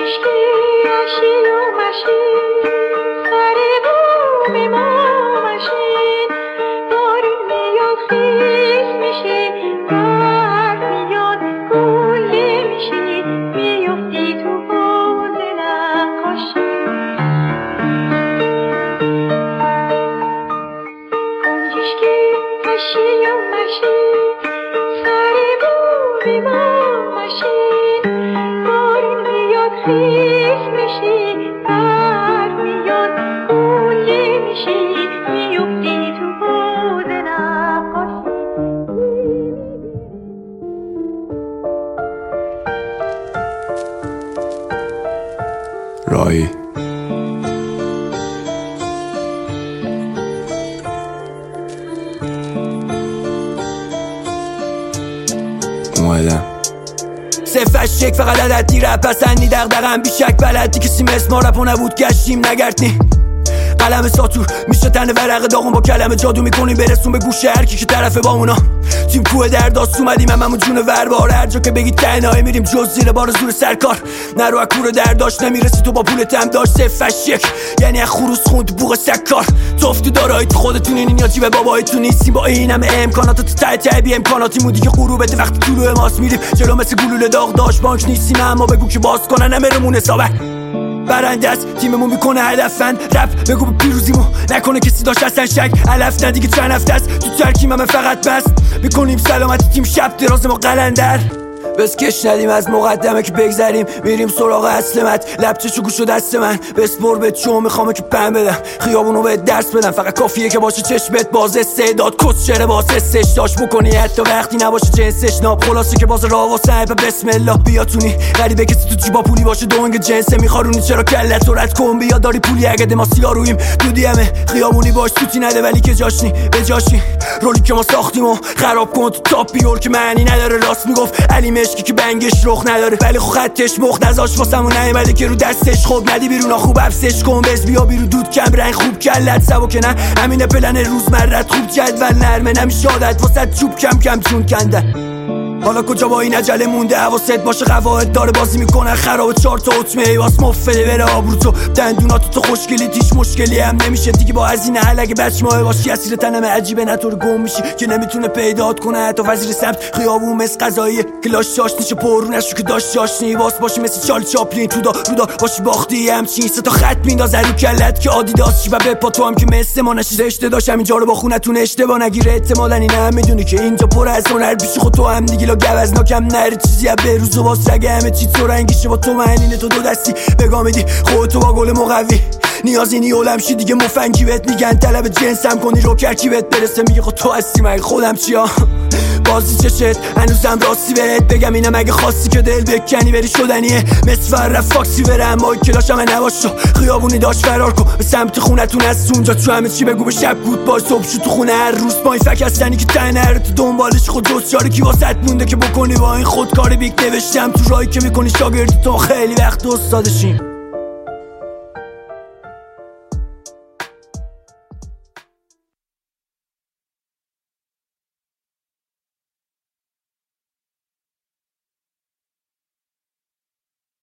رایی اومدم صفش یک فقط عددی رپ پسندی دغدغم بیشک بلدی کسی مثل ما رپ نبود گشتیم نگردنی قلم ساتور میشه تن ورق داغون با کلمه جادو میکنیم برسون به گوش هرکی که طرفه با اونا تیم کوه در داست اومدیم هممون جون وربار هر جا که بگید تنهایی میریم جز زیر بار زور سرکار نرو از کوره در داشت نمیرسی تو با پولت هم داشت صفش یک یعنی از خروس خوند بوق سکار توف تو دارایی تو خودتونین این یا جیب بابایتون نیستیم با این همه امکانات تو ته بی امکاناتی مودی که غروبت وقتی طلوع ماست میریم جلو مثل گلوله داغ داشت بانک نیستیم اما بگو که باز کنن همرمون حسابه برنده است تیممون میکنه هدفند رپ بگو به پیروزیمو نکنه کسی داشت اصلا شک علف نه دیگه چند هفته است تو ترکیم همه فقط بس میکنیم سلامتی تیم شب دراز ما قلندر بس کش ندیم از مقدمه که بگذریم میریم سراغ اصلمت لبچشو گوشو دست من بسپر به چون میخوامه که پن بدم خیابونو به درس بدم فقط کافیه که باشه چشمت باز استعداد کس شره باز حسش داشت بکنی حتی وقتی نباشه جنسش ناب خلاصه که باز راه واسه بسم الله بیاتونی غریبه کسی تو جیبا پولی باشه دونگ جنسه میخارونی چرا کلت سرعت کن بیا داری پولی اگه دماسیا رویم دودی همه خیابونی باش توتی نده ولی که جاشنی به جاشی رولی که ما ساختیمو خراب کن تو تاپ بیول که معنی نداره راست میگفت علی مشکی که بنگش رخ نداره ولی خب خطش مخ نذاش واسمون نیومده که رو دستش خوب ندی بیرون خوب افسش کن بز بیا بیرون دود کم رنگ خوب کلت سبکه نه همینه پلن روزمرت خوب جدول نرمه نمیشه عادت واسه چوب کم کم چون کنده حالا کجا با این عجله مونده حواست باشه قواعد داره بازی میکنن خراب 4 تا اطمه واس مفده بره آبرو تو دندونات تو خوشگلی تیش مشکلی هم نمیشه دیگه با از این حل اگه بچ ماه باشی اسیر تنم عجیبه نطور گم میشی که نمیتونه پیدات کنه حتی وزیر سمت خیابون مثل قضایی کلاش چاشنیشو پرونشو که داشت چاشنی واس باشی مثل چال چاپلین تو دا رو دا باشی باختی همچین سه تا خط مینداز رو کلت که آدیداس چی و بپا تو هم که مثل ما نشی زشته داشت همینجا رو با خونتون اشتباه نگیره احتمالاً این هم میدونی که اینجا پر از هنر پیش خود تو هم دیگه گوزناکم نره چیزی از بروز و باز رگه همه چی تو رنگیشه با تو معنینه تو دو دستی بگاه میدی خودتو با گل مقوی نیازی نیولم شی دیگه مفنگی بهت میگن طلب جنسم کنی رو کرکی بهت برسه میگه خود تو هستی مگه خودم چیا بازی چشت هنوزم راستی بهت بگم اینم اگه خواستی که دل بکنی بری شدنیه مثل فرق فاکسی برم ما کلاش همه نباشو خیابونی داشت فرار کن به سمت خونتون از اونجا تو همه چی بگو به شب گود بای صبح شو تو خونه هر روز با این فک هستنی که تنه تو دنبالش خود دوستیاری کی واسط مونده که بکنی با این خودکاری بیک نوشتم تو راهی که میکنی شاگردی تو خیلی وقت استادشیم